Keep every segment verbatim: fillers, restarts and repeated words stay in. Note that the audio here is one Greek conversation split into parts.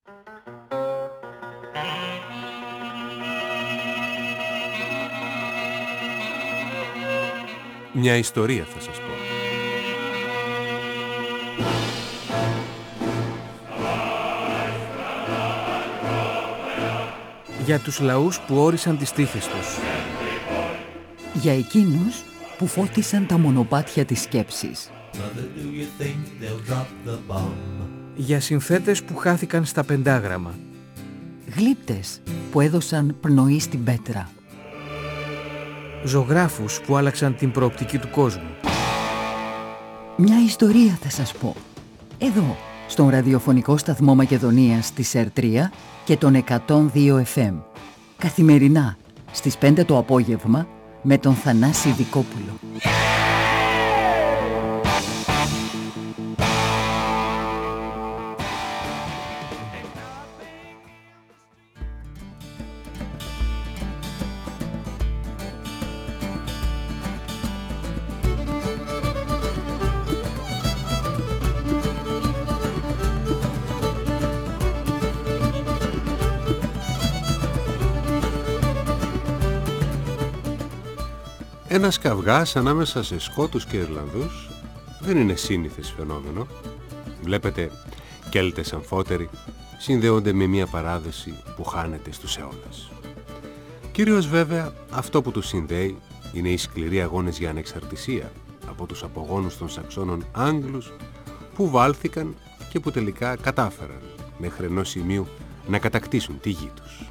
Μια ιστορία θα σας πω. Για τους λαούς που όρισαν τις τύχες τους. Για εκείνους που φώτισαν τα μονοπάτια της σκέψης. Για συνθέτες που χάθηκαν στα πεντάγραμμα. Γλύπτες που έδωσαν πνοή στην πέτρα. Ζωγράφους που άλλαξαν την προοπτική του κόσμου. Μια ιστορία θα σας πω. Εδώ, στον ραδιοφωνικό σταθμό Μακεδονίας της ΕΡ τρία και τον εκατόν δύο εφ εμ. Καθημερινά, στις πέντε το απόγευμα, με τον Θανάση Δικόπουλο. Ένας καυγάς ανάμεσα σε Σκότους και Ιρλανδούς δεν είναι σύνηθες φαινόμενο. Βλέπετε, Κέλτες αμφότεροι συνδέονται με μια παράδοση που χάνεται στους αιώνες. Κυρίως βέβαια αυτό που τους συνδέει είναι οι σκληροί αγώνες για ανεξαρτησία από τους απογόνους των Σαξώνων Άγγλους που βάλθηκαν και που τελικά κατάφεραν μέχρι ενός σημείου να κατακτήσουν τη γη τους.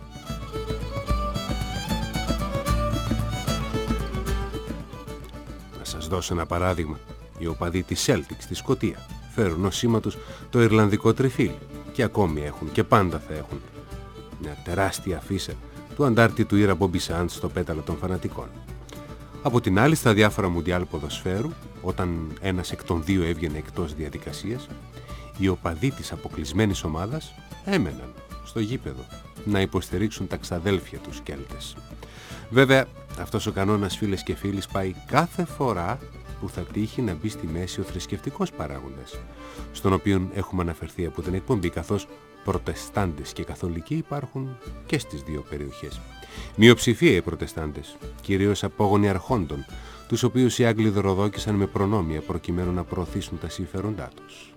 Να σας δώσω ένα παράδειγμα. Οι οπαδοί της Celtics στη Σκωτία φέρουν ως σήμα τους το Ιρλανδικό τριφύλι και ακόμη έχουν και πάντα θα έχουν μια τεράστια αφίσα του αντάρτητου ήρα Μπόμπι Σαντ στο πέταλο των φανατικών. Από την άλλη, στα διάφορα μουντιάλ ποδοσφαίρου, όταν ένας εκ των δύο έβγαινε εκτός διαδικασίας, οι οπαδοί της αποκλεισμένης ομάδας έμεναν στο γήπεδο να υποστηρίξουν τα ξαδέλφια τους Κέλτες. Βέβαια, αυτός ο κανόνας, φίλες και φίλοι, πάει κάθε φορά που θα τύχει να μπει στη μέση ο θρησκευτικός παράγοντας, στον οποίο έχουμε αναφερθεί από την εκπομπή, καθώς προτεστάντες και καθολικοί υπάρχουν και στις δύο περιοχές. Μειοψηφία οι προτεστάντες, κυρίως απόγονοι αρχόντων, τους οποίους οι Άγγλοι δωροδόκησαν με προνόμια προκειμένου να προωθήσουν τα συμφέροντά τους.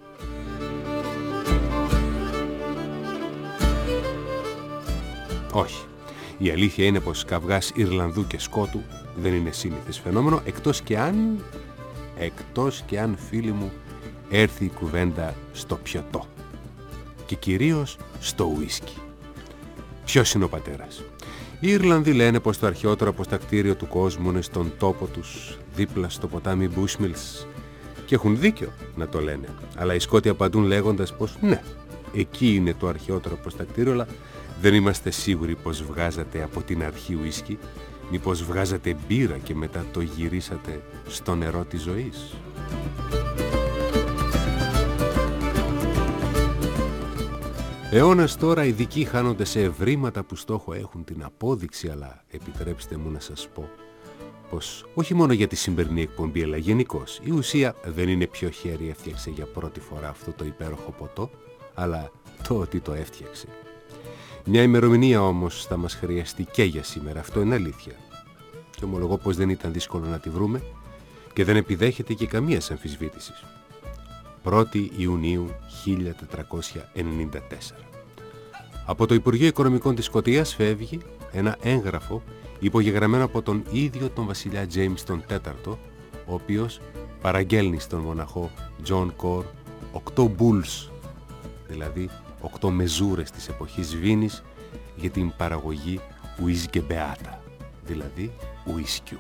Όχι. Η αλήθεια είναι πως καυγάς Ιρλανδού και Σκότου δεν είναι σύνηθες φαινόμενο, εκτός και αν, εκτός και αν φίλοι μου, έρθει η κουβέντα στο πιωτό και κυρίως στο ουίσκι. Ποιος είναι ο πατέρας? Οι Ιρλανδοί λένε πως το αρχαιότερο αποστακτήριο του κόσμου είναι στον τόπο τους, δίπλα στο ποτάμι Bushmills, και έχουν δίκιο να το λένε, αλλά οι Σκότοι απαντούν λέγοντας πως ναι, εκεί είναι το αρχαιότερο αποστακτήριο, αλλά δεν είμαστε σίγουροι πως βγάζατε από την αρχή ουίσκι, μήπως βγάζατε μπύρα και μετά το γυρίσατε στο νερό της ζωής. Αιώνας τώρα οι δικοί χάνονται σε ευρήματα που στόχο έχουν την απόδειξη, αλλά επιτρέψτε μου να σας πω πως όχι μόνο για τη σημερινή εκπομπή, αλλά γενικώς η ουσία δεν είναι ποιο χέρι έφτιαξε για πρώτη φορά αυτό το υπέροχο ποτό, αλλά το ότι το έφτιαξε. Μια ημερομηνία όμως θα μας χρειαστεί και για σήμερα, αυτό είναι αλήθεια. Και ομολογώ πως δεν ήταν δύσκολο να τη βρούμε και δεν επιδέχεται και καμίας αμφισβήτησης. πρώτη Ιουνίου χίλια τετρακόσια ενενήντα τέσσερα. Από το Υπουργείο Οικονομικών της Σκωτίας φεύγει ένα έγγραφο υπογεγραμμένο από τον ίδιο τον βασιλιά Τζέιμς τον τέταρτο, ο οποίος παραγγέλνει στον μοναχό Τζον Κορ οκτώ μπουλς, δηλαδή οκτώ μεζούρες της εποχής Βίνης, για την παραγωγή ουίσκεμπεάτα, δηλαδή ουίσκιου.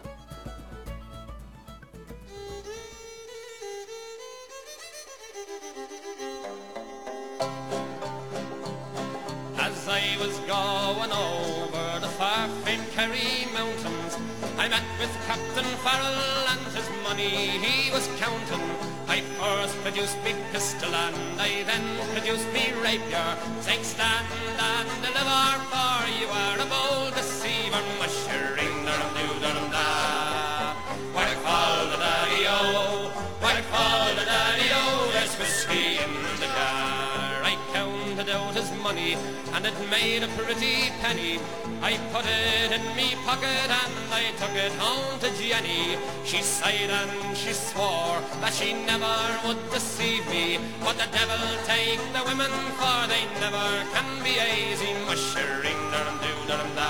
I met with Captain Farrell and his money he was counting. I first produced me pistol and I then produced me rapier. Saying stand and deliver, for you are a bold deceiver. Mushering there do there da. Why I call the daddy-o, why I call the daddy-o, there's whiskey in the jar. I counted it out as money, and it made a pretty penny. I put it in me pocket and I took it home to Jenny. She sighed and she swore that she never would deceive me, but the devil take the women, for they never can be easy. Mushering dum doo dum da,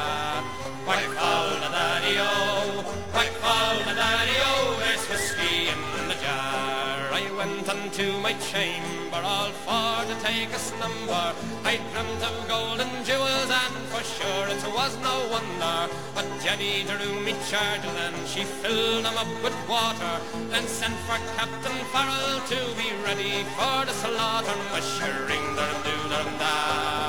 whack fall the daddy-o, whack fall the daddy-o, there's whiskey in the jar. I went unto my chamber all for to take a slumber. I dreamt of gold and jewels, and for sure it was no wonder. But Jenny drew me chargers and she filled them up with water, then sent for Captain Farrell to be ready for the slaughter. Mushering dum doo dum da,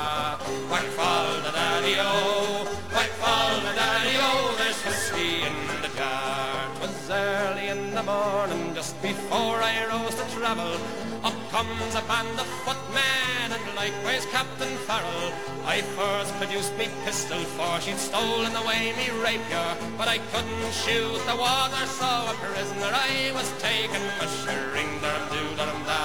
whack fall the daddy-o, whack fall the daddy-o, there's whiskey in the jar. 'Twas early in the morning, just before I rose to travel, up comes a band of footmen and likewise Captain Farrell. I first produced me pistol, for she'd stolen away me rapier, but I couldn't shoot the water, so a prisoner I was taken. Mushering dum doo dum da,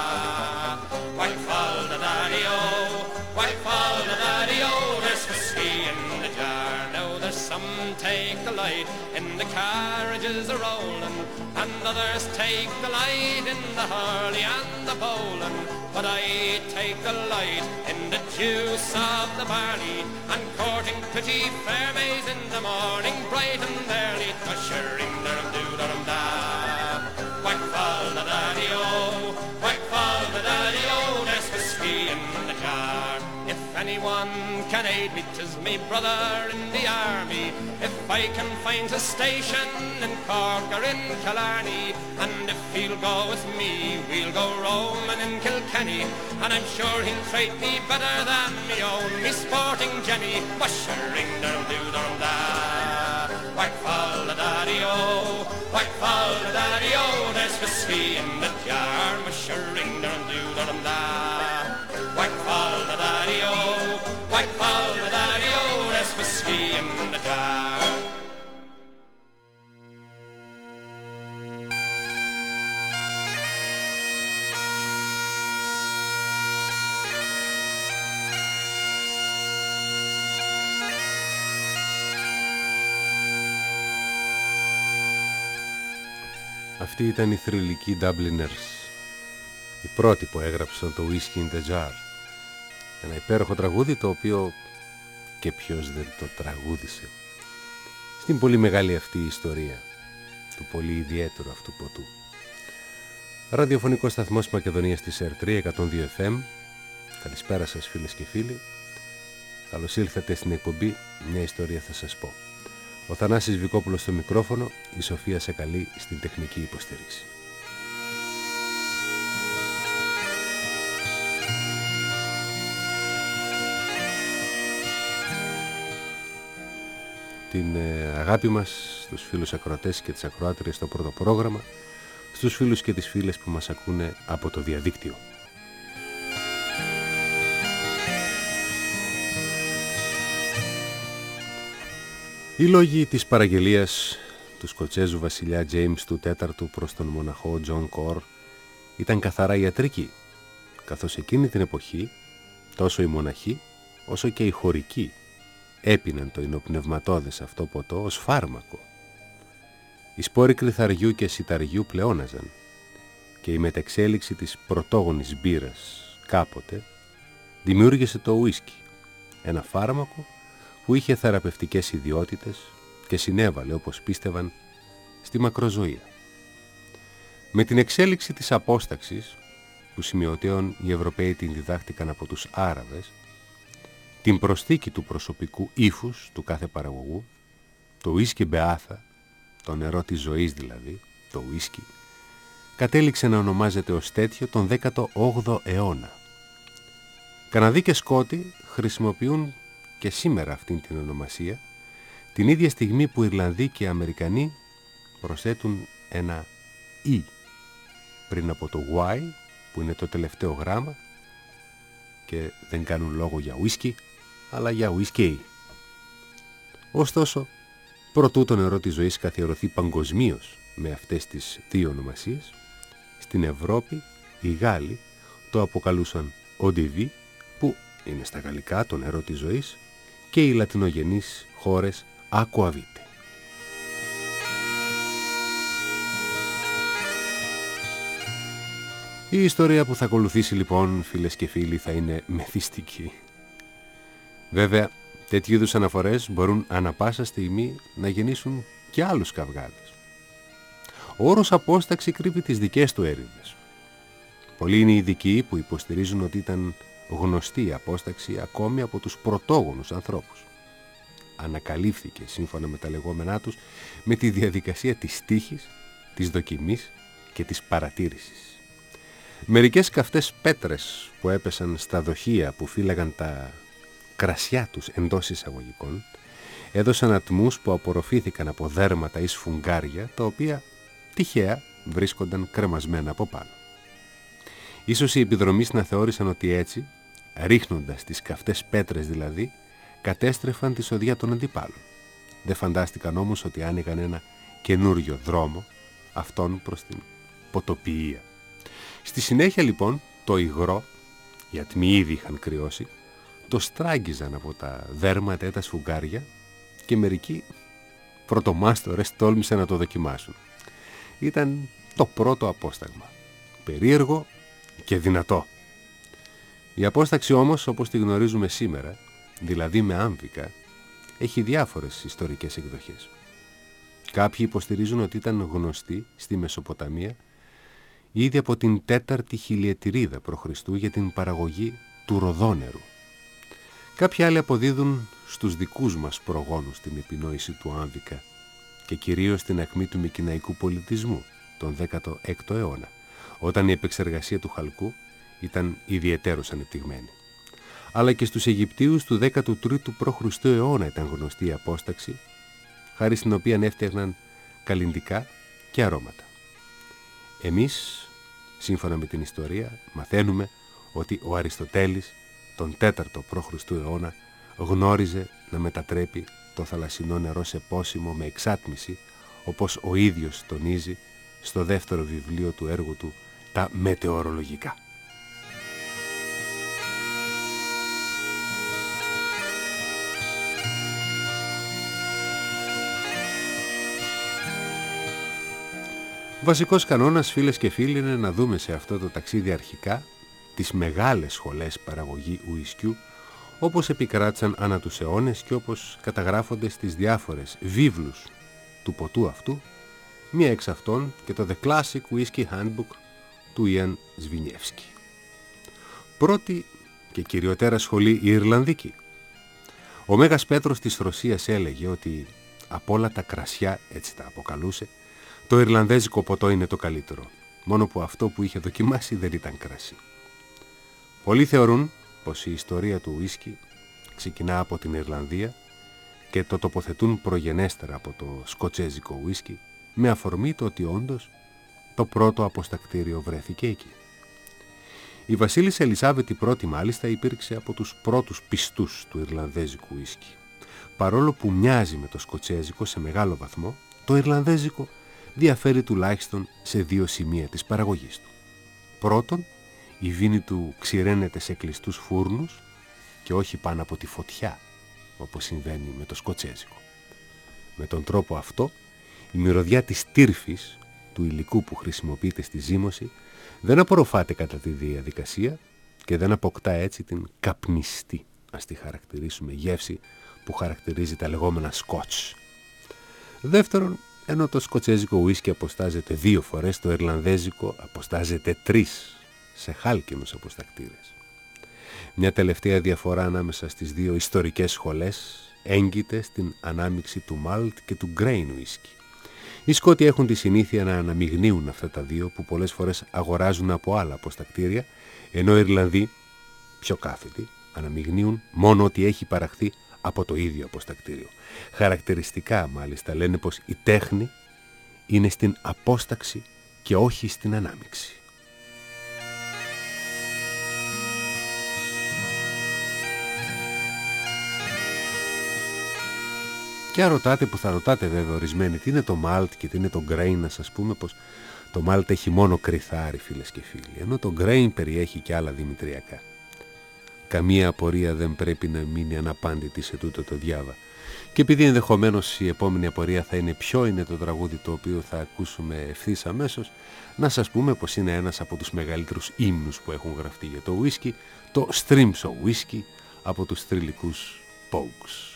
whack fall the daddy-o, whack fall the daddy-o, there's whiskey in the jar. Now there's some take the light in the carriages a-rolling, and others take the light in the hurley and the bowling, but I take the light in the juice of the barley, and courting pretty fair maids in the morning bright and early. Mushering dum doo dum da, whack fall the daddy-o, whack fall the daddy-o, there's whiskey in the jar. If anyone can aid me, 'tis me brother in the army. If I can find a station in Cork or in Killarney, and if he'll go with me, we'll go roaming in Kilkenny, and I'm sure he'll treat me better than me own, me sporting Jenny. Mushering dum doo dum da, whack fall the daddy-o, whack fall the daddy-o, there's whiskey in the jar. Mushering dum doo dum da, whack fall the daddy-o, whack fall the daddy-o, there's whiskey in the jar. Αυτοί ήταν οι θρυλικοί Dubliners, οι πρώτοι που έγραψαν το Whiskey in the Jar. Ένα υπέροχο τραγούδι, το οποίο και ποιος δεν το τραγούδισε, στην πολύ μεγάλη αυτή ιστορία του πολύ ιδιαίτερου αυτού ποτού. Ραδιοφωνικός σταθμός Μακεδονίας της Ερ τρία εκατόν δύο εφ εμ. Καλησπέρα σας φίλες και φίλοι. Καλώς ήλθατε στην εκπομπή «Μια ιστορία θα σας πω». Ο Θανάσης Βικόπουλος στο μικρόφωνο, η Σοφία Σεκαλή στην τεχνική υποστήριξη. Την ε, αγάπη μας στους φίλους ακροατές και τις ακροάτριες στο πρώτο πρόγραμμα, στους φίλους και τις φίλες που μας ακούνε από το διαδίκτυο. Οι λόγοι της παραγγελίας του Σκοτσέζου βασιλιά James του τέταρτου προς τον μοναχό John Core ήταν καθαρά ιατρικοί, καθώς εκείνη την εποχή τόσο οι μοναχοί όσο και οι χωρικοί έπιναν το υνοπνευματώδες αυτό ποτό ως φάρμακο. Οι σπόροι κρυθαριού και σιταριού πλεόναζαν και η μετεξέλιξη της πρωτόγονης μπύρας κάποτε δημιούργησε το ουίσκι, ένα φάρμακο που είχε θεραπευτικές ιδιότητες και συνέβαλε, όπως πίστευαν, στη μακροζωία. Με την εξέλιξη της απόσταξης, που σημειωτέων οι Ευρωπαίοι την διδάχτηκαν από τους Άραβες, την προσθήκη του προσωπικού ύφους του κάθε παραγωγού, το ουίσκι μπεάθα, το νερό της ζωής δηλαδή, το ουίσκι, κατέληξε να ονομάζεται ως τέτοιο τον δέκατο όγδοο αιώνα. Καναδοί και Σκότοι χρησιμοποιούν και σήμερα αυτήν την ονομασία, την ίδια στιγμή που Ιρλανδοί και Αμερικανοί προσθέτουν ένα «ι» πριν από το «y», που είναι το τελευταίο γράμμα, και δεν κάνουν λόγο για ουίσκι, αλλά για ουίσκι. Ωστόσο, προτού το νερό της ζωής καθιερωθεί παγκοσμίως με αυτές τις δύο ονομασίες, στην Ευρώπη οι Γάλλοι το αποκαλούσαν «οντεβί», που είναι στα γαλλικά το νερό της ζωής και οι λατινογενείς χώρες Aqua Vitae. Η ιστορία που θα ακολουθήσει λοιπόν, φίλες και φίλοι, θα είναι μεθυστική. Βέβαια, τέτοιου είδους αναφορές μπορούν ανα πάσα στιγμή να γεννήσουν και άλλους καυγάδες. Ο όρος απόσταξη κρύβει τις δικές του έρηδες. Πολλοί είναι οι ειδικοί που υποστηρίζουν ότι ήταν γνωστή η απόσταξη ακόμη από τους πρωτόγονους ανθρώπους. Ανακαλύφθηκε, σύμφωνα με τα λεγόμενά τους, με τη διαδικασία της τύχης, της δοκιμής και της παρατήρησης. Μερικές καυτές πέτρες που έπεσαν στα δοχεία που φύλαγαν τα κρασιά τους εντός εισαγωγικών έδωσαν ατμούς που απορροφήθηκαν από δέρματα ή σφουγγάρια, τα οποία τυχαία βρίσκονταν κρεμασμένα από πάνω. Ίσως οι επιδρομείς να θεώρησαν ότι έτσι, ρίχνοντας τις καυτές πέτρες δηλαδή, κατέστρεφαν τη σοδιά των αντιπάλων. Δεν φαντάστηκαν όμως ότι άνοιγαν ένα καινούριο δρόμο, αυτόν προς την ποτοποιία. Στη συνέχεια λοιπόν το υγρό, οι ατμοί ήδη είχαν κρυώσει, το στράγγιζαν από τα δέρματα ή τα σφουγγάρια και μερικοί πρωτομάστορες τόλμησαν να το δοκιμάσουν. Ήταν το πρώτο απόσταγμα. Περίεργο και δυνατό. Η απόσταξη όμως, όπως τη γνωρίζουμε σήμερα, δηλαδή με άμβικα, έχει διάφορες ιστορικές εκδοχές. Κάποιοι υποστηρίζουν ότι ήταν γνωστή στη Μεσοποταμία ήδη από την τέταρτη χιλιετηρίδα π.Χ. για την παραγωγή του ροδόνερου. Κάποιοι άλλοι αποδίδουν στους δικούς μας προγόνους την επινόηση του άμβικα και κυρίως στην ακμή του μικηναϊκού πολιτισμού τον δέκατο έκτο αιώνα, όταν η επεξεργασία του χαλκού ήταν ιδιαιτέρως ανεπτυγμένη. Αλλά και στους Αιγυπτίους του δέκατου τρίτου π.Χ. αιώνα ήταν γνωστή η απόσταξη, χάρη στην οποία έφτιαχναν καλλυντικά και αρώματα. Εμείς, σύμφωνα με την ιστορία, μαθαίνουμε ότι ο Αριστοτέλης τον τέταρτο π.Χ. αιώνα γνώριζε να μετατρέπει το θαλασσινό νερό σε πόσιμο με εξάτμιση, όπως ο ίδιος τονίζει στο δεύτερο βιβλίο του έργου του «Τα μετεωρολογικά». Βασικός κανόνας, φίλες και φίλοι, είναι να δούμε σε αυτό το ταξίδι αρχικά τις μεγάλες σχολές παραγωγή ουισκιού, όπως επικράτησαν ανά τους αιώνες και όπως καταγράφονται στις διάφορες βίβλους του ποτού αυτού, μία εξ αυτών και το The Classic Whisky Handbook του Ιαν Σβινιεύσκη. Πρώτη και κυριότερα σχολή η Ιρλανδική. Ο Μέγας Πέτρος της Ρωσίας έλεγε ότι από όλα τα κρασιά, έτσι τα αποκαλούσε, το Ιρλανδέζικο ποτό είναι το καλύτερο, μόνο που αυτό που είχε δοκιμάσει δεν ήταν κρασί. Πολλοί θεωρούν πως η ιστορία του ουίσκι ξεκινά από την Ιρλανδία και το τοποθετούν προγενέστερα από το σκοτσέζικο ουίσκι, με αφορμή το ότι όντως το πρώτο αποστακτήριο βρέθηκε εκεί. Η βασίλισσα Ελισάβετ η πρώτη μάλιστα υπήρξε από τους πρώτους πιστούς του Ιρλανδέζικου ουίσκι. Παρόλο που μοιάζει με το σκοτσέζικο σε μεγάλο βαθμό, το Ιρλανδέζικο διαφέρει τουλάχιστον σε δύο σημεία της παραγωγής του. Πρώτον, η βίνη του ξηραίνεται σε κλειστούς φούρνους και όχι πάνω από τη φωτιά, όπως συμβαίνει με το σκοτσέζικο. Με τον τρόπο αυτό, η μυρωδιά της τύρφης, του υλικού που χρησιμοποιείται στη ζύμωση, δεν απορροφάται κατά τη διαδικασία και δεν αποκτά έτσι την καπνιστή, ας τη χαρακτηρίσουμε, γεύση που χαρακτηρίζει τα λεγόμενα σκότς. Δεύτερον, ενώ το σκοτσέζικο ουίσκι αποστάζεται δύο φορές, το ιρλανδέζικο αποστάζεται τρεις σε χάλκινους αποστακτήρες. Μια τελευταία διαφορά ανάμεσα στις δύο ιστορικές σχολές έγκυται στην ανάμειξη του μάλτ και του γκρέιν ουίσκι. Οι Σκότοι έχουν τη συνήθεια να αναμειγνύουν αυτά τα δύο που πολλές φορές αγοράζουν από άλλα αποστακτήρια, ενώ οι Ιρλανδοί, πιο κάθετοι, αναμειγνύουν μόνο ότι έχει παραχθεί από το ίδιο αποστακτήριο. Χαρακτηριστικά μάλιστα λένε πως η τέχνη είναι στην απόσταξη και όχι στην ανάμειξη. Και αν ρωτάτε, που θα ρωτάτε βέβαια ορισμένοι, τι είναι το μάλτ και τι είναι το γκρέιν, να σας πούμε πως το μάλτ έχει μόνο κρυθάρι, φίλες και φίλοι, ενώ το γκρέιν περιέχει και άλλα δημητριακά. καμία απορία δεν πρέπει να μείνει αναπάντητη σε τούτο το διάβα. Και επειδή ενδεχομένως η επόμενη απορία θα είναι ποιο είναι το τραγούδι το οποίο θα ακούσουμε ευθύς αμέσως, να σας πούμε πως είναι ένας από τους μεγαλύτερους ύμνους που έχουν γραφτεί για το whisky, το Streams of Whiskey από τους θρυλικούς Pogues.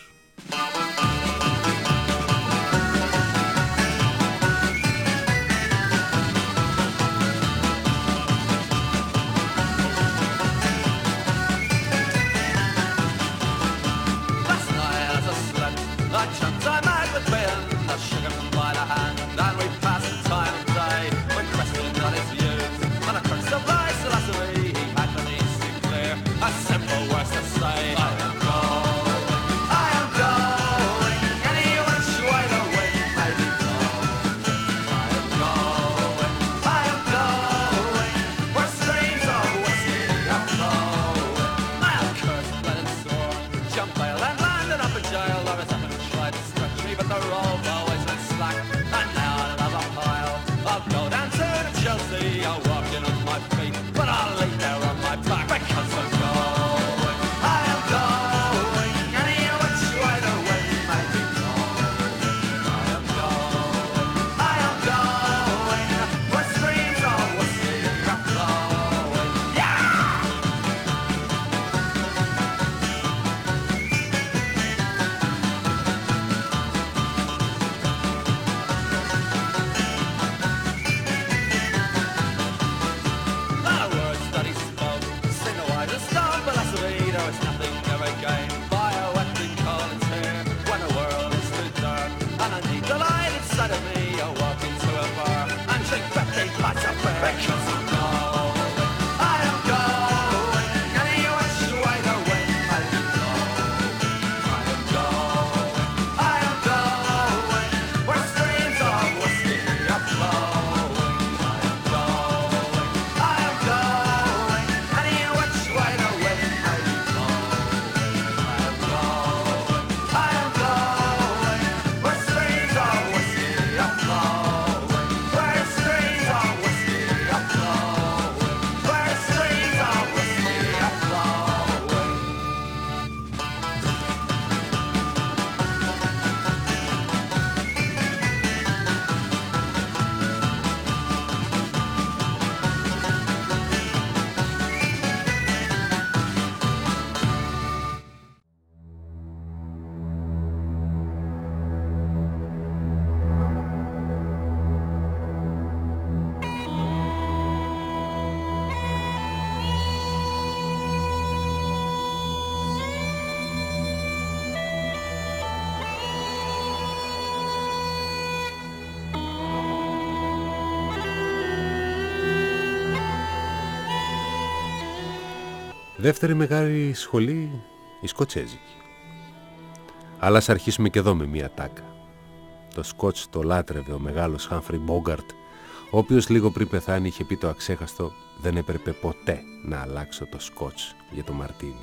Δεύτερη μεγάλη σχολή, η σκοτσέζικη. Αλλά ας αρχίσουμε και εδώ με μία τάκα. Το σκοτς το λάτρευε ο μεγάλος Χάμφρι Μπόγκαρτ, ο οποίος λίγο πριν πεθάνει είχε πει το αξέχαστο «Δεν έπρεπε ποτέ να αλλάξω το σκοτς για το μαρτίνι».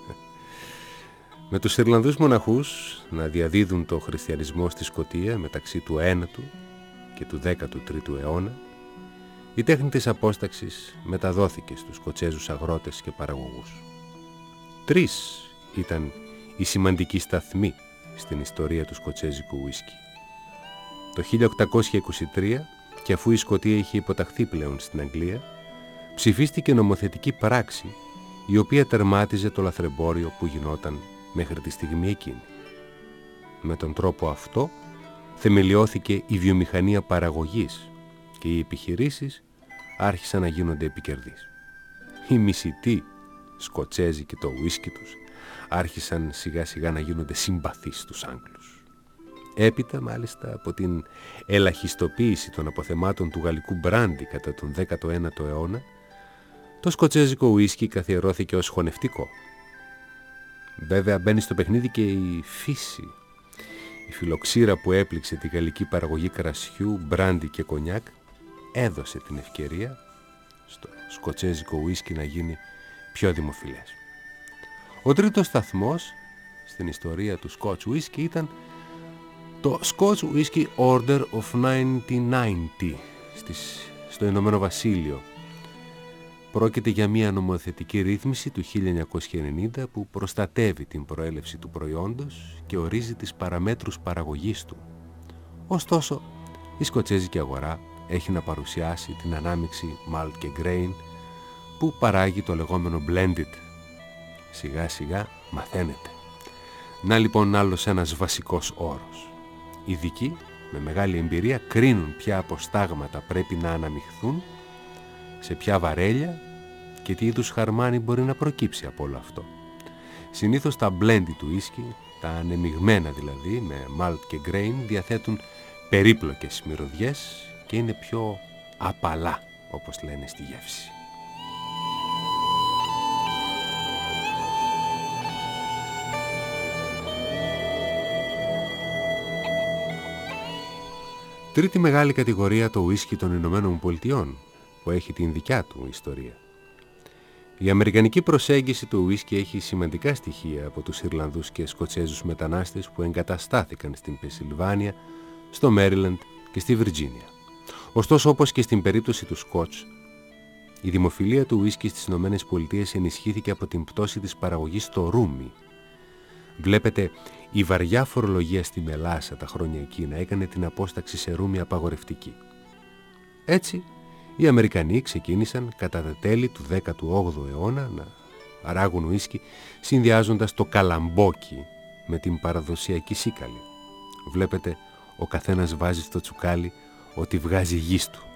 Με τους Ιρλανδούς μοναχούς να διαδίδουν το χριστιανισμό στη Σκωτία μεταξύ του ένατου και του δέκατου τρίτου αιώνα, η τέχνη της απόσταξης μεταδόθηκε στους Σκοτσέζους αγρότες και παραγωγούς. Τρεις ήταν οι σημαντικοί σταθμοί στην ιστορία του σκοτσέζικου ουίσκι. Το χίλια οκτακόσια είκοσι τρία, και αφού η Σκωτία είχε υποταχθεί πλέον στην Αγγλία, ψηφίστηκε νομοθετική πράξη η οποία τερμάτιζε το λαθρεμπόριο που γινόταν μέχρι τη στιγμή εκείνη. Με τον τρόπο αυτό θεμελιώθηκε η βιομηχανία παραγωγής και οι επιχειρήσεις άρχισαν να γίνονται επικερδείς. Οι μισητοί Σκοτσέζοι και το ουίσκι τους άρχισαν σιγά σιγά να γίνονται συμπαθείς στους Άγγλους. Έπειτα μάλιστα από την ελαχιστοποίηση των αποθεμάτων του γαλλικού μπράντι κατά τον δέκατο ένατο αιώνα, το σκοτσέζικο ουίσκι καθιερώθηκε ως χωνευτικό. Βέβαια μπαίνει στο παιχνίδι και η φύση. Η φιλοξήρα που έπληξε τη γαλλική παραγωγή κρασιού, μπράντι και κονιάκ έδωσε την ευκαιρία στο σκοτσέζικο ουίσκι να γίνει πιο δημοφιλές. Ο τρίτος σταθμός στην ιστορία του Scotch Whisky ήταν το Scotch Whisky Order of χίλια εννιακόσια ενενήντα στις, στο Ηνωμένο Βασίλειο, Πρόκειται για μια νομοθετική ρύθμιση του χίλια εννιακόσια ενενήντα που προστατεύει την προέλευση του προϊόντος και ορίζει τις παραμέτρους παραγωγής του. Ωστόσο, η σκοτσέζικη αγορά έχει να παρουσιάσει την ανάμιξη malt και grain που παράγει το λεγόμενο blended. Σιγά σιγά μαθαίνετε. Να λοιπόν άλλος ένας βασικός όρος. Ειδικοί με μεγάλη εμπειρία κρίνουν ποια αποστάγματα πρέπει να αναμειχθούν, σε ποια βαρέλια και τι είδους χαρμάνι μπορεί να προκύψει από όλο αυτό. Συνήθως τα blended του ίσκι, τα ανεμιγμένα δηλαδή με malt και grain, διαθέτουν περίπλοκες μυρωδιές και είναι πιο απαλά, όπως λένε, στη γεύση. Τρίτη μεγάλη κατηγορία, το ουίσκι των Ηνωμένων Πολιτειών, που έχει την δικιά του ιστορία. Η αμερικανική προσέγγιση του ουίσκι έχει σημαντικά στοιχεία από τους Ιρλανδούς και Σκοτσέζους μετανάστες που εγκαταστάθηκαν στην Πενσιλβάνια, στο Μέριλαντ και στη Βιρτζίνια. Ωστόσο, όπως και στην περίπτωση του Σκότς, η δημοφιλία του ουίσκι στις Ηνωμένες Πολιτείες ενισχύθηκε από την πτώση της παραγωγής στο ρούμι. Βλέπετε, η βαριά φορολογία στη μελάσα τα χρόνια εκείνα έκανε την απόσταξη σε ρούμι απαγορευτική. Έτσι, οι Αμερικανοί ξεκίνησαν κατά τα τέλη του δέκατου όγδοου αιώνα να παράγουν ουίσκι συνδυάζοντας το καλαμπόκι με την παραδοσιακή σίκαλη. Βλέπετε, ο καθένας βάζει στο τσουκάλι ό,τι βγάζει γης του.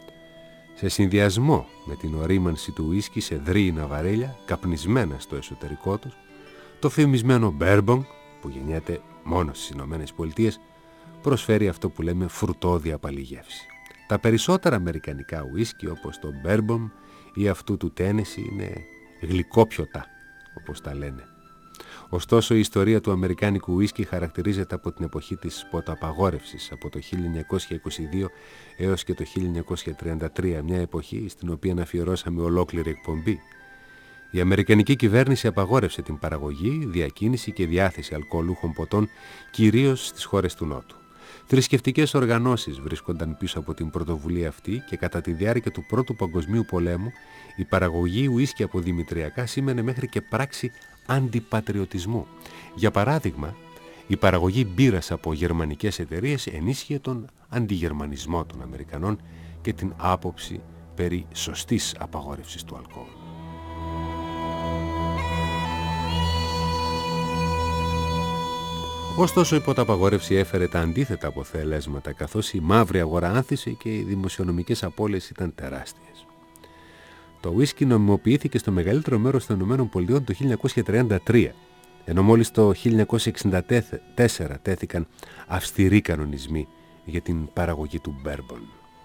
Σε συνδυασμό με την ορίμανση του ουίσκι σε δρύινα βαρέλια, καπνισμένα στο εσωτερικό τους, το φημισμένο bourbon, που γεννιέται μόνο στις Ηνωμένες Πολιτείες, προσφέρει αυτό που λέμε φρουτώδη απαλή γεύση. Τα περισσότερα αμερικανικά ουίσκι, όπως το bourbon ή αυτού του Tennessee, είναι γλυκόπιωτα, όπως τα λένε. Ωστόσο, η ιστορία του αμερικάνικου ουίσκι χαρακτηρίζεται από την εποχή της ποτοαπαγόρευσης, από το χίλια εννιακόσια είκοσι δύο έως και το χίλια εννιακόσια τριάντα τρία, μια εποχή στην οποία αφιερώσαμε ολόκληρη εκπομπή. Η αμερικανική κυβέρνηση απαγόρευσε την παραγωγή, διακίνηση και διάθεση αλκοολούχων ποτών, κυρίως στις χώρες του Νότου. Θρησκευτικές οργανώσεις βρίσκονταν πίσω από την πρωτοβουλία αυτή και κατά τη διάρκεια του Πρώτου Παγκοσμίου Πολέμου η παραγωγή ουίσκι από δημητριακά σήμαινε μέχρι και πράξη αντιπατριωτισμού. Για παράδειγμα, η παραγωγή μπύρας από γερμανικές εταιρείες ενίσχυε τον αντιγερμανισμό των Αμερικανών και την άποψη περί σωστής απαγόρευσης του αλκοόλ. Ωστόσο, η ποταπαγόρευση έφερε τα αντίθετα αποτελέσματα, καθώς η μαύρη αγορά άνθησε και οι δημοσιονομικές απώλειες ήταν τεράστιες. Το ουίσκι νομιμοποιήθηκε στο μεγαλύτερο μέρος των ΗΠΑ το χίλια εννιακόσια τριάντα τρία, ενώ μόλις το χίλια εννιακόσια εξήντα τέσσερα τέθηκαν αυστηροί κανονισμοί για την παραγωγή του μπέρμπον.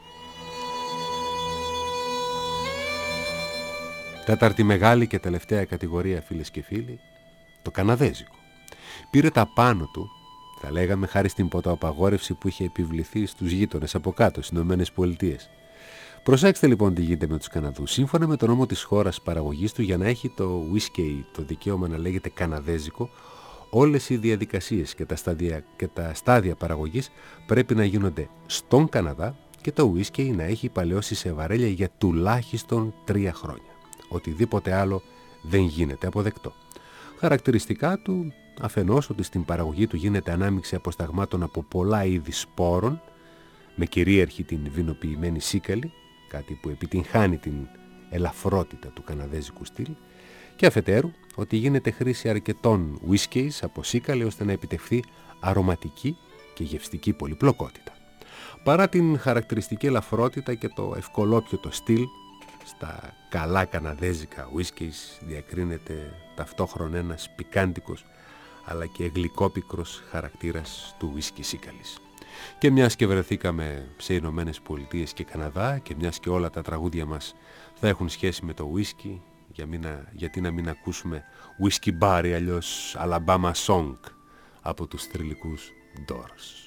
Τέταρτη μεγάλη και τελευταία κατηγορία, φίλες και φίλοι, το καναδέζικο. Πήρε τα πάνω του, θα λέγαμε, χάρη στην ποτοαπαγόρευση που είχε επιβληθεί στους γείτονες από κάτω, στις Ηνωμένες Πολιτείες. Προσέξτε λοιπόν τι γίνεται με τους Καναδούς. Σύμφωνα με τον νόμο της χώρας παραγωγής του, για να έχει το whisky το δικαίωμα να λέγεται καναδέζικο, όλες οι διαδικασίες και τα στάδια, και τα στάδια παραγωγής πρέπει να γίνονται στον Καναδά και το whisky να έχει παλαιώσει σε βαρέλια για τουλάχιστον τρία χρόνια. Οτιδήποτε άλλο δεν γίνεται αποδεκτό. Χαρακτηριστικά του, αφενός ότι στην παραγωγή του γίνεται ανάμειξη αποσταγμάτων από πολλά είδη σπόρων, με κυρίαρχη την βινοποιημένη σίκαλη, κάτι που επιτυγχάνει την ελαφρότητα του καναδέζικου στυλ, και αφετέρου ότι γίνεται χρήση αρκετών whiskies από σίκαλη ώστε να επιτευχθεί αρωματική και γευστική πολυπλοκότητα. Παρά την χαρακτηριστική ελαφρότητα και το ευκολόπιωτο στυλ, στα καλά καναδέζικα whiskies διακρίνεται ταυτόχρονα ένας πικάντικος αλλά και γλυκόπικρος χαρακτήρας του whisky σίκαλης. Και μιας και βρεθήκαμε σε Ηνωμένες Πολιτείες και Καναδά και μιας και όλα τα τραγούδια μας θα έχουν σχέση με το whisky, για μην, γιατί να μην ακούσουμε whisky bar ή αλλιώς Alabama Song από τους θρυλικούς Doors.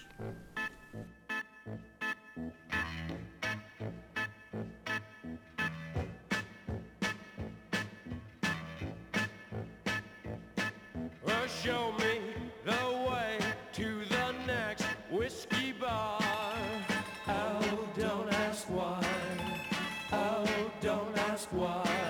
Show me the way to the next whiskey bar. Oh, don't ask why. Oh, don't ask why.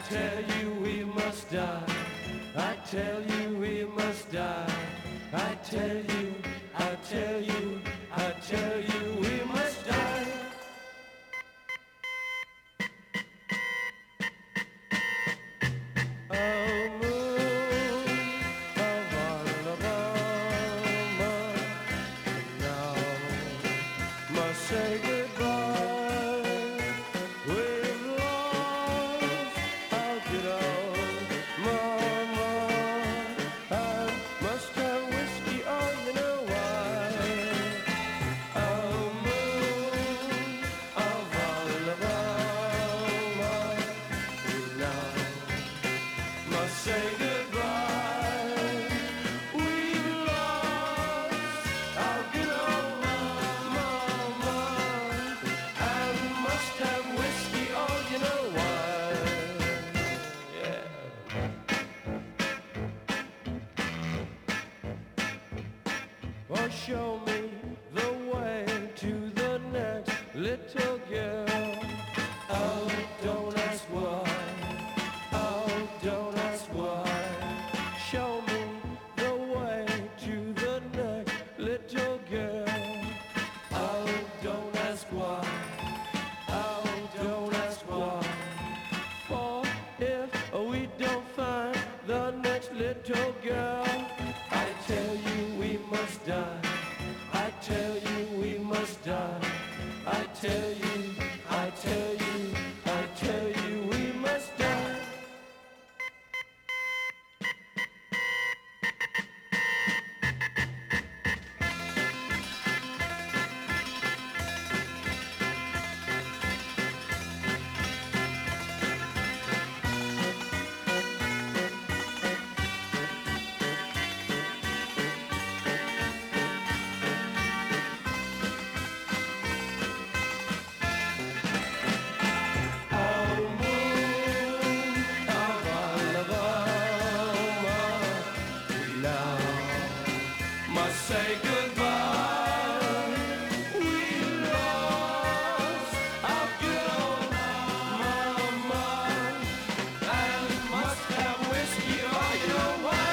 tell you we must die. I tell you we must die. I tell you, I tell you, I tell you we must die. Oh moon of Alabama, now must say goodbye. We've lost our good old mama. I must have whiskey, oh you know why. Oh moon of Alabama, now must say goodbye. We've lost our good old mama, and must have whiskey, oh you know why. Yeah. Oh, show me the way to the next little girl. Oh, don't ask why. Oh, don't ask why. Show me the way to the next little girl. Oh, don't ask why. Oh, don't ask why. For if we don't find the next little girl, I tell you we must die. I tell you we must die. I tell you, I tell you, I tell you we must die. Oh moon of Alabama, we now must say goodbye. We lost our good old mama, and must have whiskey, oh you know why.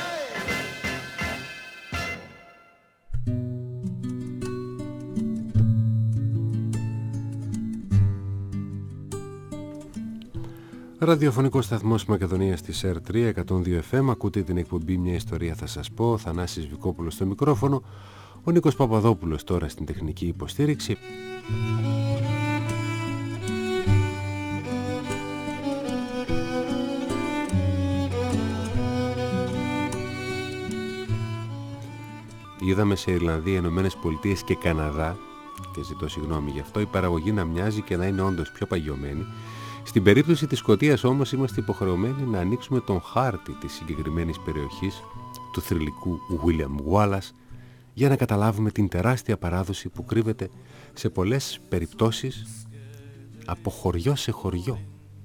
Ραδιοφωνικός σταθμός Μακεδονίας της ΕΡ τρία εκατόν δύο εφ εμ. Ακούτε την εκπομπή «Μια ιστορία θα σας πω». Θανάσης Βικόπουλος στο μικρόφωνο. Ο Νίκος Παπαδόπουλος τώρα στην τεχνική υποστήριξη. Είδαμε σε Ιρλανδία, Ηνωμένες Πολιτείες και Καναδά, και ζητώ συγγνώμη γι' αυτό, η παραγωγή να μοιάζει και να είναι όντως πιο παγιωμένη. Στην περίπτωση της Σκωτίας όμως είμαστε υποχρεωμένοι να ανοίξουμε τον χάρτη της συγκεκριμένης περιοχής του θρυλικού William Wallace για να καταλάβουμε την τεράστια παράδοση που κρύβεται σε πολλές περιπτώσεις από χωριό σε χωριό.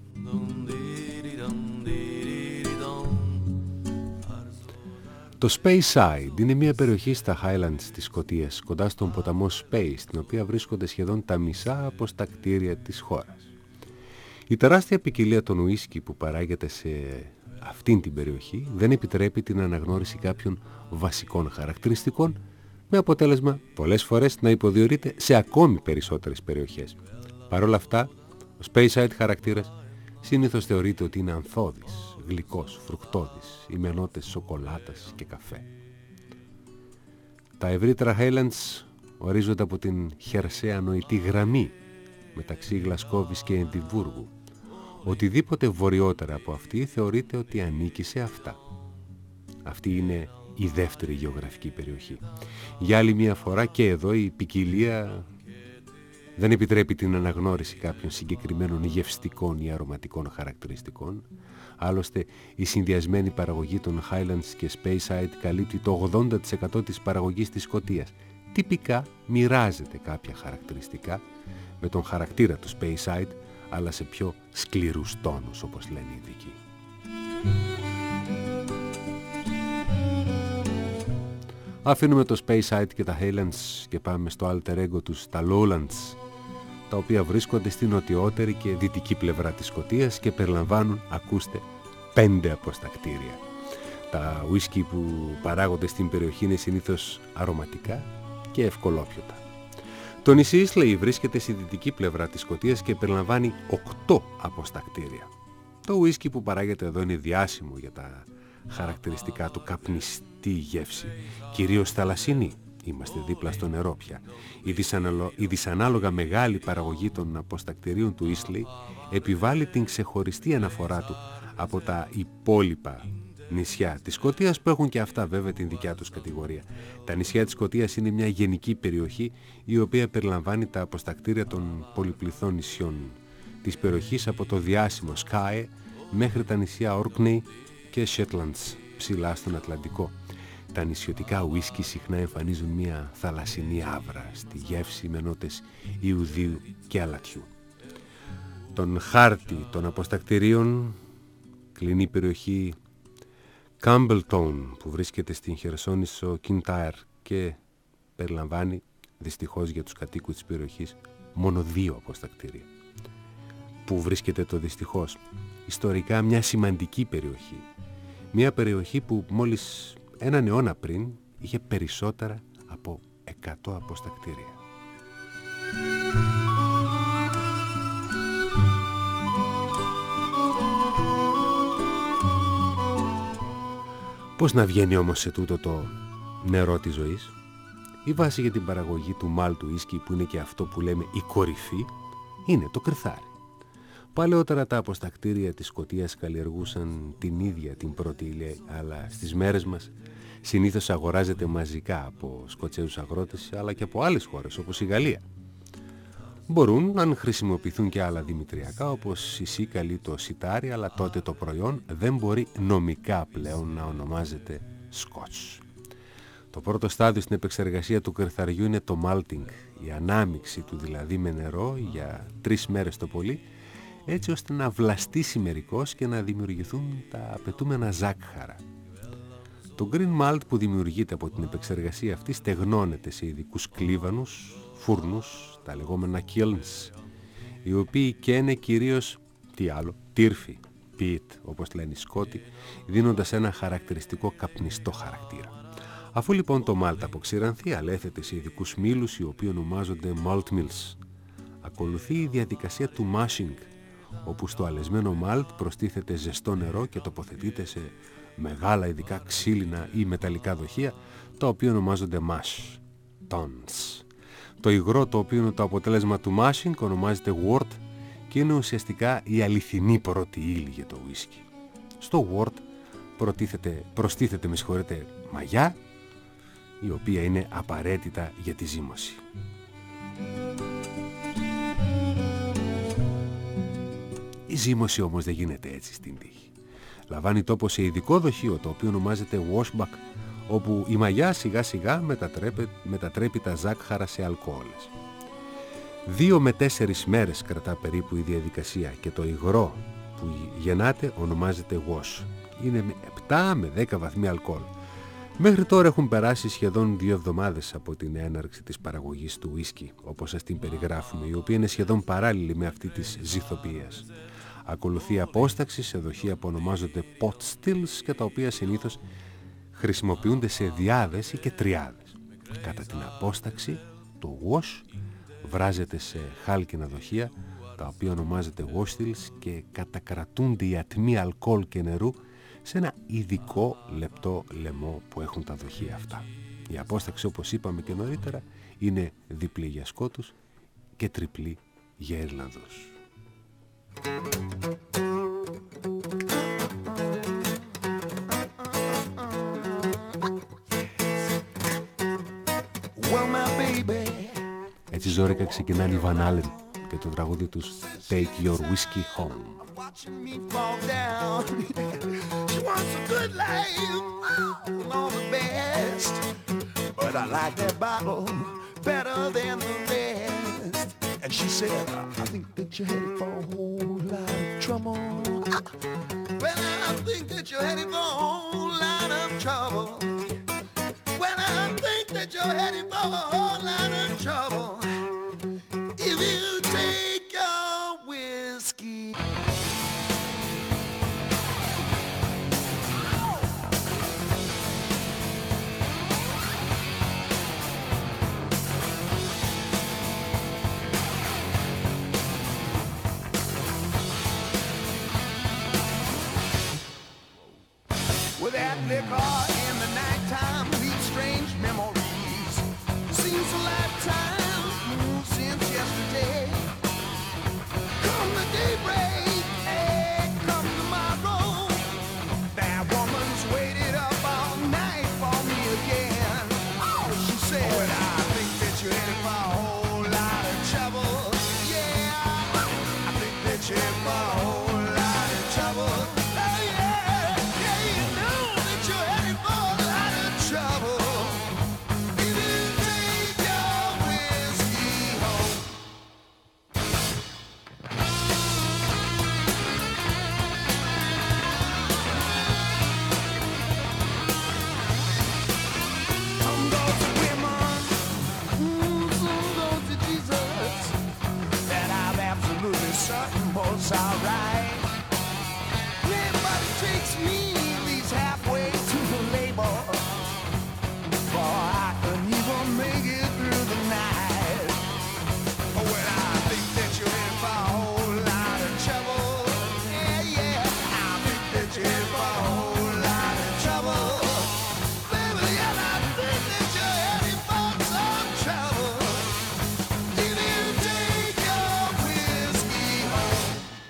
Το Speyside είναι μια περιοχή στα Highlands της Σκωτίας, κοντά στον ποταμό Spey, στην οποία βρίσκονται σχεδόν τα μισά από στα κτίρια της χώρας. Η τεράστια ποικιλία των ουίσκι που παράγεται σε αυτήν την περιοχή δεν επιτρέπει την αναγνώριση κάποιων βασικών χαρακτηριστικών, με αποτέλεσμα πολλές φορές να υποδιορείται σε ακόμη περισσότερες περιοχές. Παρ' όλα αυτά, ο Speyside χαρακτήρας συνήθως θεωρείται ότι είναι ανθώδης, γλυκός, φρουκτώδης, ή με νότες σοκολάτας και καφέ. Τα ευρύτερα Highlands ορίζονται από την χερσαία νοητή γραμμή μεταξύ Γλασκόβης και Εντιμβούργου. Οτιδήποτε βορειότερα από αυτή θεωρείται ότι ανήκει σε αυτά. Αυτή είναι η δεύτερη γεωγραφική περιοχή. Για άλλη μια φορά και εδώ η ποικιλία δεν επιτρέπει την αναγνώριση κάποιων συγκεκριμένων γευστικών ή αρωματικών χαρακτηριστικών. Άλλωστε, η συνδυασμένη παραγωγή των Highlands και Speyside καλύπτει το ογδόντα τοις εκατό της παραγωγής της Σκωτίας. Τυπικά μοιράζεται κάποια χαρακτηριστικά με τον χαρακτήρα του Speyside, αλλά σε πιο σκληρούς τόνους, όπως λένε οι ειδικοί. Αφήνουμε το Speyside και τα Highlands και πάμε στο alter ego τους, τα Lowlands, τα οποία βρίσκονται στην νοτιότερη και δυτική πλευρά της Σκωτίας και περιλαμβάνουν, ακούστε, πέντε αποστακτήρια. Τα ουίσκι που παράγονται στην περιοχή είναι συνήθως αρωματικά και ευκολόπιωτα. Το νησί Islay βρίσκεται στη δυτική πλευρά της Σκωτίας και περιλαμβάνει οκτώ αποστακτήρια. Το ουίσκι που παράγεται εδώ είναι διάσημο για τα χαρακτηριστικά του καπνιστή γεύση, κυρίως θαλασσινή. Είμαστε δίπλα στο νερό πια. Η, δυσαναλο... η δυσανάλογα μεγάλη παραγωγή των αποστακτηρίων του Islay επιβάλλει την ξεχωριστή αναφορά του από τα υπόλοιπα νησιά της Σκωτίας, που έχουν και αυτά βέβαια την δικιά τους κατηγορία. Τα νησιά της Σκωτίας είναι μια γενική περιοχή η οποία περιλαμβάνει τα αποστακτήρια των πολυπληθών νησιών της περιοχής, από το διάσημο Skye μέχρι τα νησιά Orkney και Shetlands ψηλά στον Ατλαντικό. Τα νησιωτικά ουίσκι συχνά εμφανίζουν μια θαλασσινή άβρα στη γεύση με νότες ιουδίου και αλατιού. Τον χάρτη των αποστακτηρίων κλείνει η περιοχή Campbelltown, που βρίσκεται στην χερσόνησο Kintyre και περιλαμβάνει, δυστυχώς για τους κατοίκους της περιοχής, μόνο δύο αποστακτήρια. Που βρίσκεται το δυστυχώς? Ιστορικά μια σημαντική περιοχή. Μια περιοχή που μόλις έναν αιώνα πριν είχε περισσότερα από εκατό αποστακτήρια. Πώς να βγαίνει όμως σε τούτο το νερό της ζωής? Η βάση για την παραγωγή του μάλτου ίσκι, που είναι και αυτό που λέμε η κορυφή, είναι το κρυθάρι. Παλαιότερα τα αποστακτήρια της Σκωτίας καλλιεργούσαν την ίδια την πρώτη ύλη, αλλά στις μέρες μας συνήθως αγοράζεται μαζικά από Σκοτσέζους αγρότες, αλλά και από άλλες χώρες όπως η Γαλλία. Μπορούν να χρησιμοποιηθούν και άλλα δημητριακά όπως η σίκαλη, το σιτάρι, αλλά τότε το προϊόν δεν μπορεί νομικά πλέον να ονομάζεται σκοτς. Το πρώτο στάδιο στην επεξεργασία του κρυθαριού είναι το malting, η ανάμιξη του δηλαδή με νερό για τρεις μέρες το πολύ, έτσι ώστε να βλαστήσει μερικώς και να δημιουργηθούν τα απαιτούμενα ζάκχαρα. Το green malt που δημιουργείται από την επεξεργασία αυτή στεγνώνεται σε ειδικούς κλίβανους, φούρνους, τα λεγόμενα kilns, οι οποίοι καίνε κυρίως, τι άλλο, τύρφη, peat, όπως λένε οι Σκότοι, δίνοντας ένα χαρακτηριστικό καπνιστό χαρακτήρα. Αφού λοιπόν το μάλτ αποξηρανθεί, αλέθεται σε ειδικούς μήλους, οι οποίοι ονομάζονται malt mills. Ακολουθεί η διαδικασία του mashing, όπου στο αλεσμένο μάλτ προστίθεται ζεστό νερό και τοποθετείται σε μεγάλα ειδικά ξύλινα ή μεταλλικά δοχεία, τα οποία ονομάζονται mash tons. Το υγρό, το οποίο είναι το αποτέλεσμα του mashing, ονομάζεται wort και είναι ουσιαστικά η αληθινή πρώτη ύλη για το whisky. Στο wort προστίθεται, με συγχωρείτε, μαγιά, η οποία είναι απαραίτητα για τη ζύμωση. Η ζύμωση όμως δεν γίνεται έτσι στην τύχη. Λαμβάνει τόπο σε ειδικό δοχείο, το οποίο ονομάζεται washback, όπου η μαγιά σιγά σιγά μετατρέπει, μετατρέπει τα ζάκχαρα σε αλκοόλες. Δύο με τέσσερις μέρες κρατά περίπου η διαδικασία και το υγρό που γεννάται ονομάζεται wash. Είναι με επτά με δέκα βαθμοί αλκοόλ. Μέχρι τώρα έχουν περάσει σχεδόν δύο εβδομάδες από την έναρξη της παραγωγής του ουίσκι, όπως σας την περιγράφουμε, η οποία είναι σχεδόν παράλληλη με αυτή της ζυθοποιίας. Ακολουθεί απόσταξη σε δοχεία που ονομάζονται pot stills και τα οποία συνήθως χρησιμοποιούνται σε διάδες ή και τριάδες. Κατά την απόσταξη, το wash βράζεται σε χάλκινα δοχεία, τα οποία ονομάζεται wash stills, και κατακρατούνται οι ατμοί αλκοόλ και νερού σε ένα ειδικό λεπτό λαιμό που έχουν τα δοχεία αυτά. Η απόσταξη, όπως είπαμε και νωρίτερα, είναι διπλή για Σκότους και τριπλή για Ιρλανδούς. Έτσι ζόρικα ξεκινάνε οι Van Halen και το τραγούδι τους Take Your Whiskey Home. Watching me fall down. She wants a good life, all the best. But I like that bottle better than the rest. And she said, I think that you're headed for a whole lot of trouble. Well, I think that you're headed for a whole lot of trouble. Well, I think that you're headed for a whole lot of trouble. If you take with that liquor in the nighttime leaves strange memories. Seems a lifetime since yesterday. Come the daybreak, hey, come tomorrow. That woman's waited up all night for me again. Oh, she said, oh, and I think that you're headed for a whole lot of trouble. Yeah, I think that you're headed for a whole lot of trouble. Oh yeah, yeah, you know that you're headed for a lot of trouble. If you take your whiskey home. Some go to women, mm, some go to Jesus. That I'm absolutely certain was alright. Yeah, but it takes me at least halfway to the label before I can even make it through the night. Oh, well, I think that you're in for a whole lot of trouble. Yeah, yeah, I think that you're in for a whole lot of trouble. Baby, yeah, I think that you're heading for some trouble. If you take your whiskey home.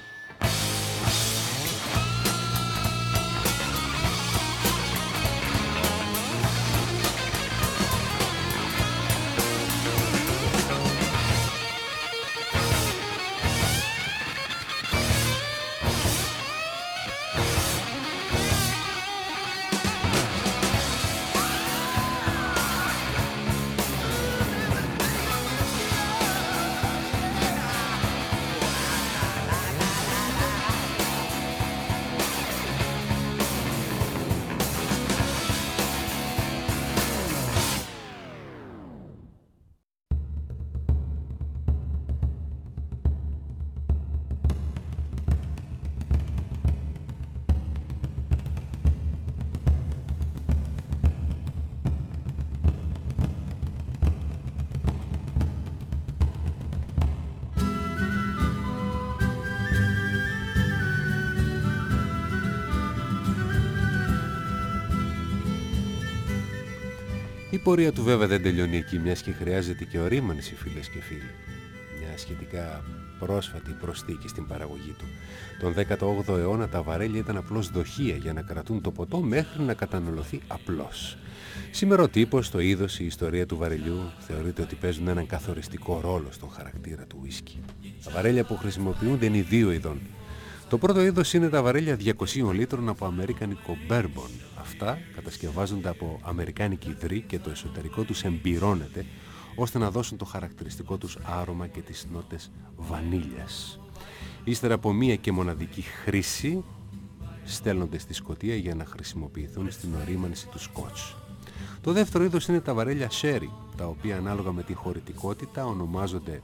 Η πορεία του βέβαια δεν τελειώνει εκεί, μιας και χρειάζεται και ορίμανση, φίλες και φίλοι. Μια σχετικά πρόσφατη προσθήκη στην παραγωγή του. Τον δέκατο όγδοο αιώνα τα βαρέλια ήταν απλώς δοχεία για να κρατούν το ποτό μέχρι να καταναλωθεί απλώς. Σήμερα ο τύπος, το είδος, η ιστορία του βαρελιού θεωρείται ότι παίζουν έναν καθοριστικό ρόλο στον χαρακτήρα του ουίσκι. Τα βαρέλια που χρησιμοποιούνται είναι δύο ειδών. Το πρώτο είδος είναι τα βαρέλια διακοσίων λίτρων από αμερικανικό bourbon. Αυτά κατασκευάζονται από αμερικάνικη ιδρύ και το εσωτερικό τους εμπειρώνεται ώστε να δώσουν το χαρακτηριστικό τους άρωμα και τις νότες βανίλιας. Ύστερα από μία και μοναδική χρήση στέλνονται στη σκοτία για να χρησιμοποιηθούν στην ορίμανση του σκότς. Το δεύτερο είδος είναι τα βαρέλια sherry, τα οποία ανάλογα με τη χωρητικότητα ονομάζονται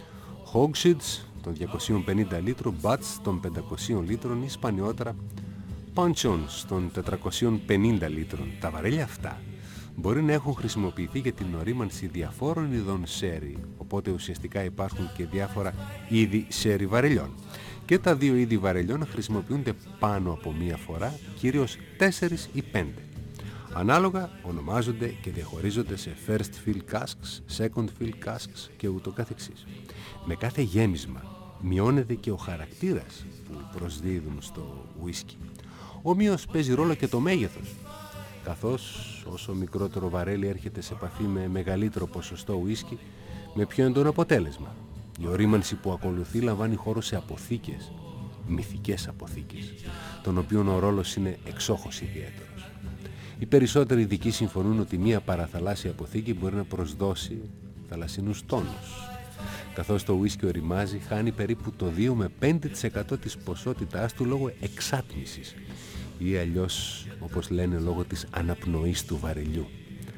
hogsheads των διακοσίων πενήντα λίτρων, butts των πεντακοσίων λίτρων ή σπανιότερα puncheons των τετρακοσίων πενήντα λίτρων. Τα βαρέλια αυτά μπορεί να έχουν χρησιμοποιηθεί για την ορίμανση διαφόρων ειδών sherry, οπότε ουσιαστικά υπάρχουν και διάφορα είδη sherry βαρελιών. Και τα δύο είδη βαρελιών χρησιμοποιούνται πάνω από μία φορά, κυρίως τέσσερις ή πέντε. Ανάλογα ονομάζονται και διαχωρίζονται σε first fill casks, second fill casks και ούτω καθεξής. Με κάθε γέμισμα μειώνεται και ο χαρακτήρας που προσδίδουν στο ουίσκι. Ομοίως παίζει ρόλο και το μέγεθος, καθώς όσο μικρότερο βαρέλι έρχεται σε επαφή με μεγαλύτερο ποσοστό ουίσκι, με πιο έντονο αποτέλεσμα. Η ορίμανση που ακολουθεί λαμβάνει χώρο σε αποθήκες, μυθικές αποθήκες, των οποίων ο ρόλος είναι εξόχως ιδιαίτερος. Οι περισσότεροι ειδικοί συμφωνούν ότι μία παραθαλάσσια αποθήκη μπορεί να προσδώσει θαλασσινούς τόνους. Καθώς το ουίσκι οριμάζει, χάνει περίπου το δύο με πέντε τοις εκατό της ποσότητάς του λόγω εξάτμισης ή αλλιώς, όπως λένε, λόγω της αναπνοής του βαρελιού.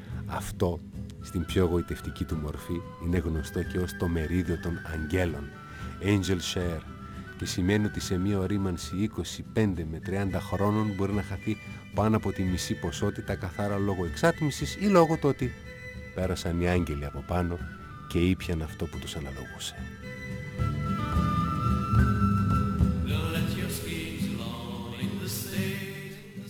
Αυτό, στην πιο εγωιτευτική του μορφή, είναι γνωστό και ως το μερίδιο των αγγέλων, angel share, και σημαίνει ότι σε μία ορίμανση είκοσι πέντε με τριάντα χρόνων μπορεί να χαθεί πάνω από τη μισή ποσότητα καθαρά λόγω εξάτμισης ή λόγω του ότι πέρασαν οι άγγελοι από πάνω και ήπιαν αυτό που τους αναλογούσε.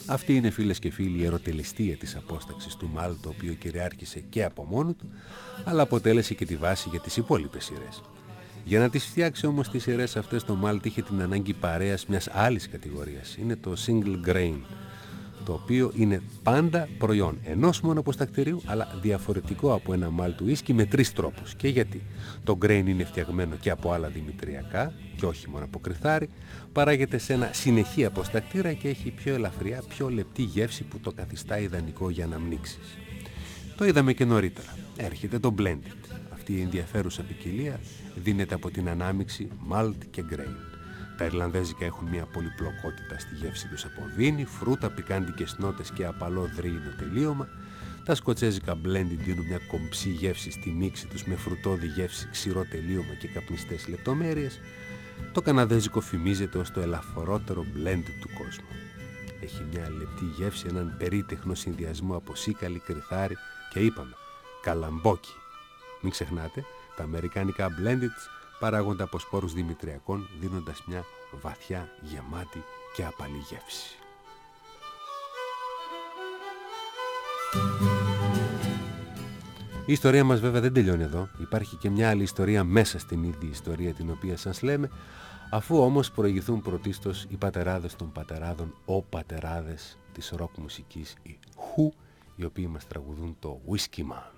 Αυτή είναι, φίλες και φίλοι, η ερωτελεστία της απόσταξης του μάλτ, το οποίο κυριάρχησε και από μόνο του, αλλά αποτέλεσε και τη βάση για τις υπόλοιπες σειρές. Για να τις φτιάξει όμως τις σειρές αυτές, το μάλτ είχε την ανάγκη παρέας μιας άλλης κατηγορίας. Είναι το single grain, το οποίο είναι πάντα προϊόν ενός μόνο αποστακτηρίου, αλλά διαφορετικό από ένα μάλτ ουίσκι με τρεις τρόπους. Και γιατί? Το grain είναι φτιαγμένο και από άλλα δημητριακά και όχι μόνο από κρυθάρι, παράγεται σε ένα συνεχή αποστακτήρα και έχει πιο ελαφριά, πιο λεπτή γεύση που το καθιστά ιδανικό για αναμνήξεις. Το είδαμε και νωρίτερα. Έρχεται το blended. Αυτή η ενδιαφέρουσα ποικιλία δίνεται από την ανάμιξη malt και grain. Τα Ιρλανδέζικα έχουν μια πολυπλοκότητα στη γεύση τους από βίνι, φρούτα, πικάντικες νότες και απαλό δρύινο τελείωμα. Τα σκοτσέζικα blended δίνουν μια κομψή γεύση στη μίξη τους με φρουτώδη γεύση, ξηρό τελείωμα και καπνιστές λεπτομέρειες. Το καναδέζικο φημίζεται ως το ελαφρότερο blended του κόσμου. Έχει μια λεπτή γεύση, έναν περίτεχνο συνδυασμό από σίκαλη, κρυθάρι και είπαμε, καλαμπόκι. Μην ξεχνάτε, τα αμερικάνικα blendeds παράγονται από σπόρους δημητριακών, δίνοντας μια βαθιά, γεμάτη και απαλή γεύση. Η ιστορία μας βέβαια δεν τελειώνει εδώ. Υπάρχει και μια άλλη ιστορία μέσα στην ίδια ιστορία την οποία σας λέμε, αφού όμως προηγηθούν πρωτίστως οι πατεράδες των πατεράδων, ο πατεράδες της ροκ μουσικής, οι Who, οι οποίοι μας τραγουδούν το Whiskey Man.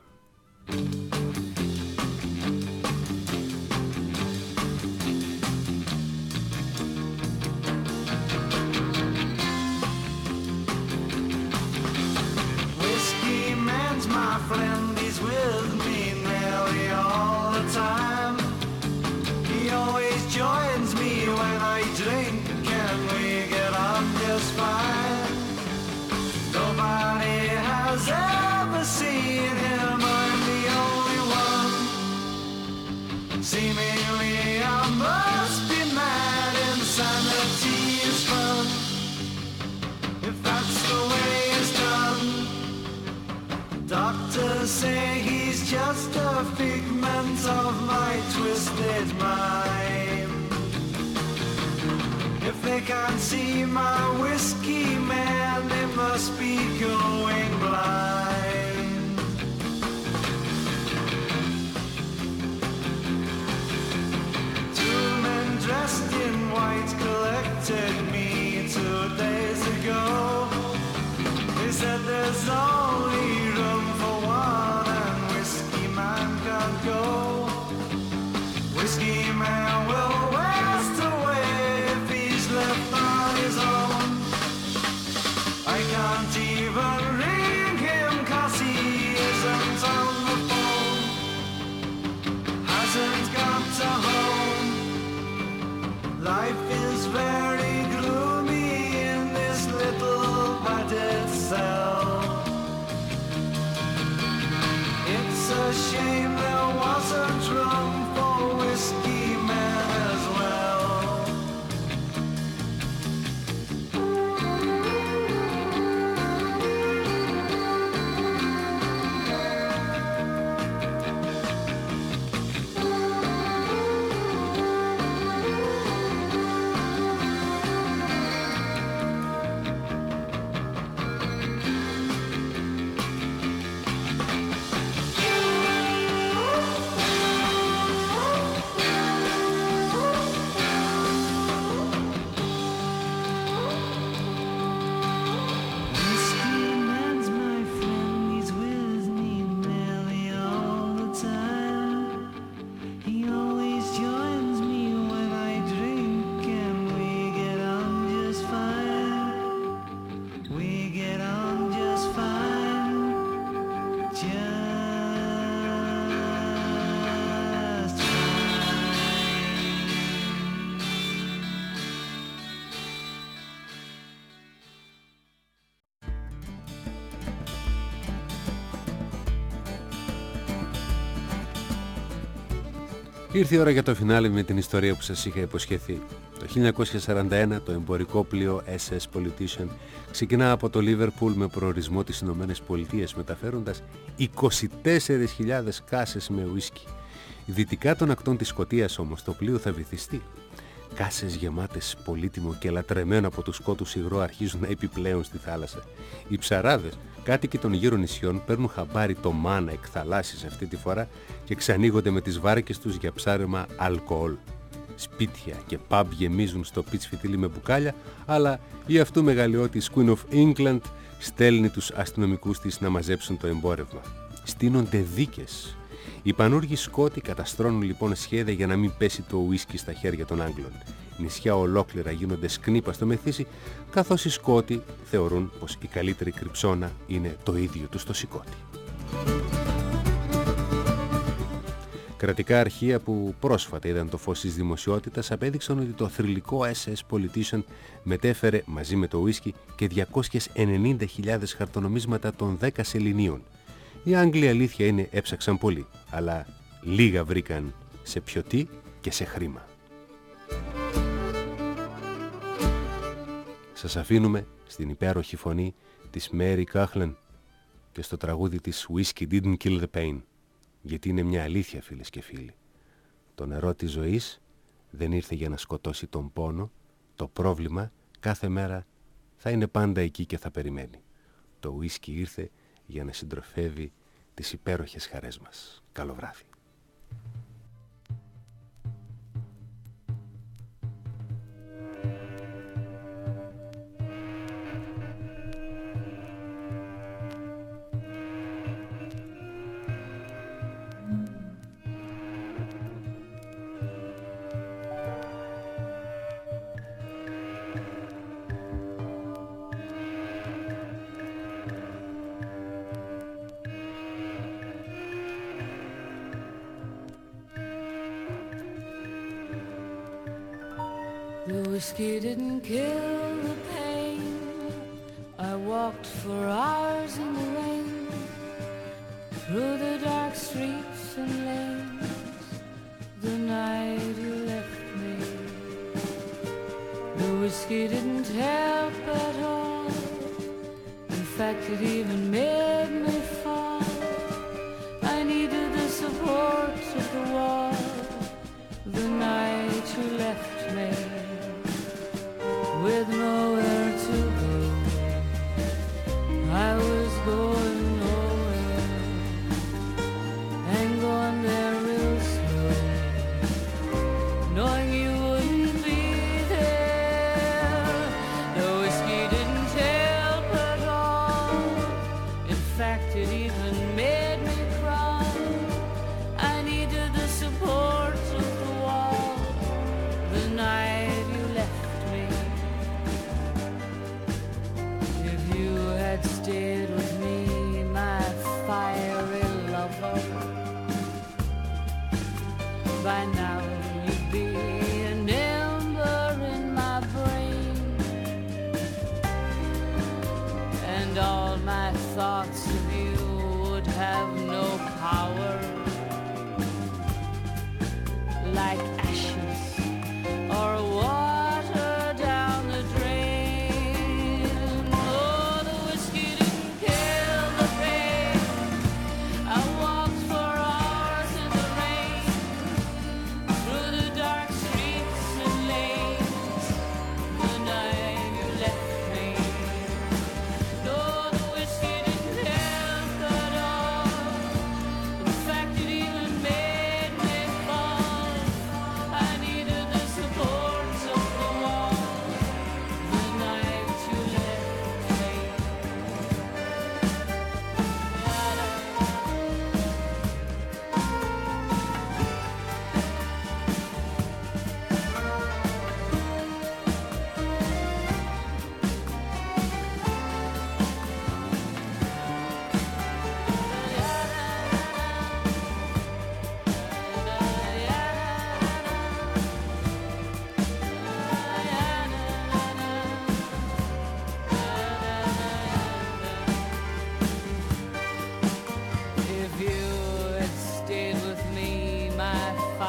My friend, he's with me nearly all the time. He always joins me when I drink and we get on just fine. Nobody has ever seen him, I'm the only one. Seemingly I must be mad, insanity is fun, if that's the way it's done. Doctors say he's just a figment of my twisted mind. If they can't see my whiskey man, they must be going blind. Two men dressed in white collected me two days ago. They said there's only room for one and Whiskey Man can't go. Whiskey Man will waste away if he's left on his own. I can't even ring him 'cause he isn't on the phone. Hasn't got a home. Life is very gloomy in this little padded cell. It's a shame there wasn't room for Whiskey Man as well. Ήρθε η ώρα για το φινάλε με την ιστορία που σας είχα υποσχεθεί. Το χίλια εννιακόσια σαράντα ένα το εμπορικό πλοίο ες ες Politician ξεκινά από το Λίβερπουλ με προορισμό τις Ηνωμένες Πολιτείες, μεταφέροντας είκοσι τέσσερις χιλιάδες κάσες με ουίσκι. Δυτικά των ακτών της Σκωτίας όμως το πλοίο θα βυθιστεί. Κάσες γεμάτες πολύτιμο και λατρεμένο από τους σκότους υγρό αρχίζουν να επιπλέουν στη θάλασσα. Οι ψαράδες, κάτοικοι των γύρω νησιών, παίρνουν χαμπάρι το μάνα εκ θαλάσσης αυτή τη φορά και ξανοίγονται με τις βάρκες τους για ψάρεμα αλκοόλ. Σπίτια και pub γεμίζουν στο πιτς φιτίλι με μπουκάλια, αλλά η αυτού μεγαλειώτης Queen of England στέλνει τους αστυνομικούς της να μαζέψουν το εμπόρευμα. Στείνονται δίκες. Οι πανούργοι Σκότοι καταστρώνουν λοιπόν σχέδια για να μην πέσει το ουίσκι στα χέρια των Άγγλων. Νησιά ολόκληρα γίνονται σκνήπα στο μεθύσι, καθώς οι Σκότοι θεωρούν πως η καλύτερη κρυψώνα είναι το ίδιο τους το σηκώτη. Κρατικά αρχεία που πρόσφατα είδαν το φως της δημοσιότητας απέδειξαν ότι το θρυλικό ες ες Politician μετέφερε μαζί με το ουίσκι και διακόσιες ενενήντα χιλιάδες χαρτονομίσματα των δέκα σεληνίων. Οι Άγγλοι, αλήθεια είναι, έψαξαν πολύ, αλλά λίγα βρήκαν σε πιωτή και σε χρήμα. Σας αφήνουμε στην υπέροχη φωνή της Mary Coughlan και στο τραγούδι της Whiskey Didn't Kill the Pain, γιατί είναι μια αλήθεια, φίλες και φίλοι. Το νερό της ζωής δεν ήρθε για να σκοτώσει τον πόνο, το πρόβλημα κάθε μέρα θα είναι πάντα εκεί και θα περιμένει. Το ουίσκι ήρθε για να συντροφεύει τις υπέροχες χαρές μας. Καλό βράδυ. The whiskey didn't kill the pain. I walked for hours in the rain, through the dark streets and lanes, the night you left me. The whiskey didn't help at all. In fact, it even made me fall. I needed the support of the wall the night you left me. With nowhere to go, I was going nowhere, and going there real slow, knowing you wouldn't be there. The whiskey didn't help at all. In fact, it even made me cry. I needed the support of the wall the night you left me. Stayed with me, my fiery lover, by now you'd be an ember in my brain, and all my thoughts of you would have no power, like ashes or water down the drain.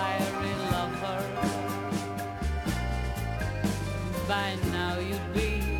By now you'd be